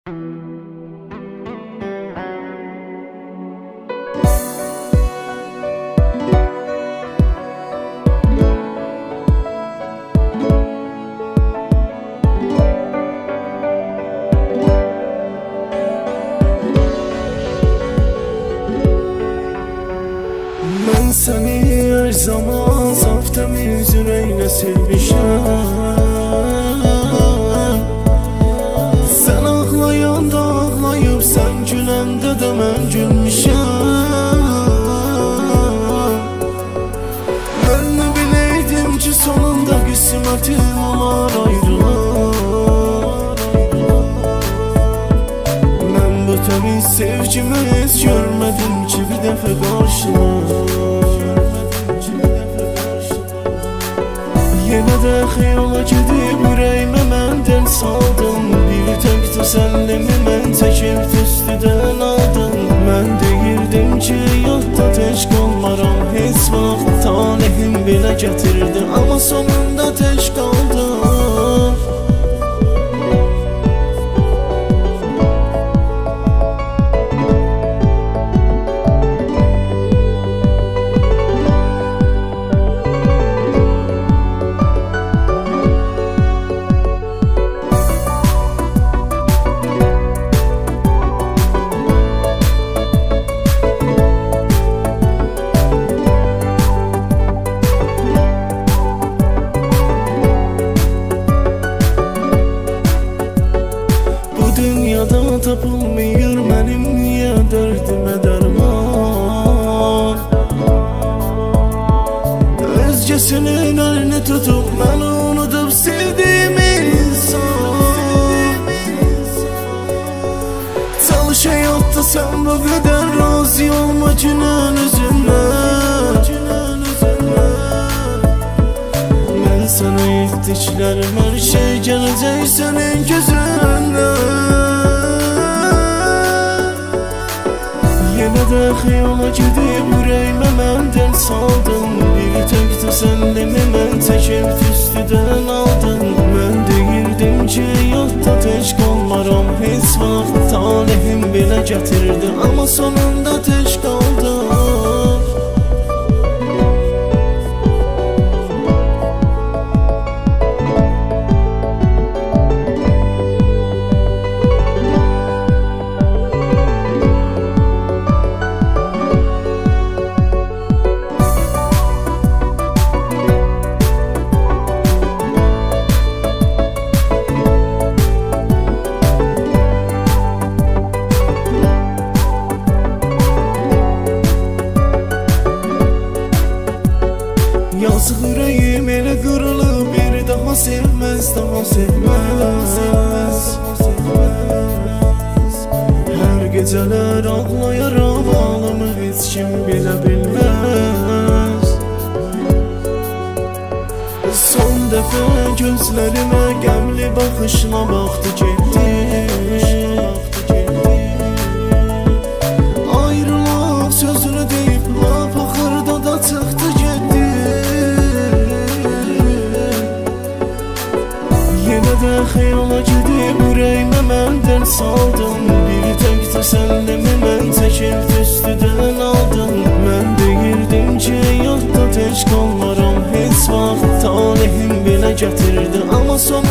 Ben seni her zaman saf temiz yüreğine sevmişim. Sen ağlayanda ağlayıp sen güləndə də mən gülmüşəm. Mən nə biləydim ki sonunda qismətim olar ayrılar. Mən bu təmiz sevgimi heç görmədim ki bir dəfə qarşılar. Yenə də xəyala gedib ürəyimə məndən saldım. Bir tək təsəllimi mən çəkib tüstüdən aldım. Mən deyirdim ki yadda tək qalmaram heç vaxt. Talihim belə gətirdi amma sonunda tək qaldım. Dünyada tapılmıyor mənim niyə dərdimə dərman. Özgəsinin əlini tutup mən unudub sevdiğim insan. Çalış həyatda sən bu qədər razı olma günün üzündən. Mən sənə etdiklərim hər şey gələcək sənin gözündən. Yenə də xəyala gedib ürəyimə məndən saldım. Bir tək təsəllimi mən çəkib tüstüdən aldım. Mən deyirdim ki yadda tək qalmaram heç vaxt. Talihim belə gətirdi amma sonunda tək qaldım. Yazıq ürəyim elə qırılıb bir daha sevməz, daha sevməz. Hər gecələr ağlayaram halımı heç kim bilə bilməz. Son dəfə gözlərimə qəmli baxışla baxdı getdi. Ayrılaq sözünü deyib lap axırda da çıxdı getdi. Yenə də xəyala gedib ürəyimə məndən saldım. Bir tək təsəllimi mən çəkib tüstüdən aldım. Mən deyirdim ki yadda tək qalmaram heç vaxt. Talihim belə gətirdi amma son